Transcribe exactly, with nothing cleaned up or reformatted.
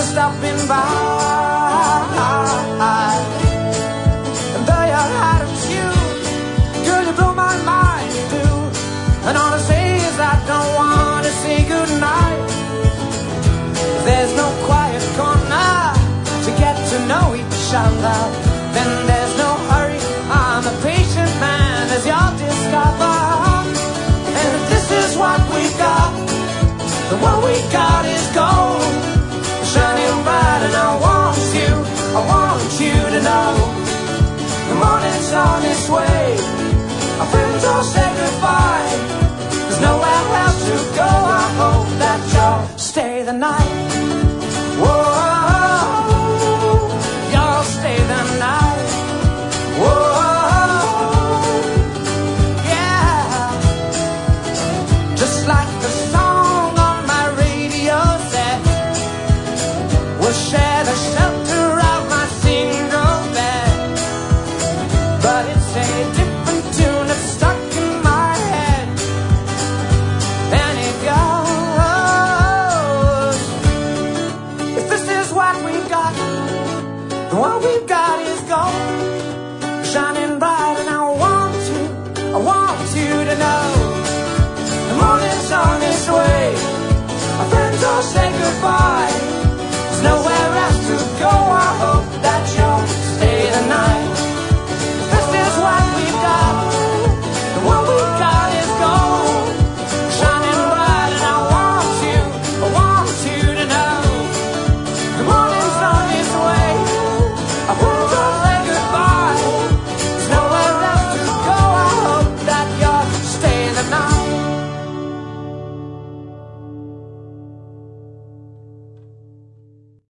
stopping by. And though your attitude, girl, you blow my mind, you do. And all I say is I don't want to say goodnight. There's no quiet corner to get to know each other. Then there's no hurry, I'm a patient man, as you'll discover. And if this is what we got, then what we got is gold, shining bright. And I want you, I want you to know, the morning's on its way, our friends all say goodbye. There's nowhere else to go, I hope that you'll stay the night. Whoa, y'all stay the night. Whoa, yeah. Just like the song on my radio said, we'll share the shelter of my single bed. But it's a different tune that's stuck in my head, and it goes, if this is what we've got, then what we've got is gold, shining bright. And I want you, I want you to know, the morning's on its way, our friends all say goodbye.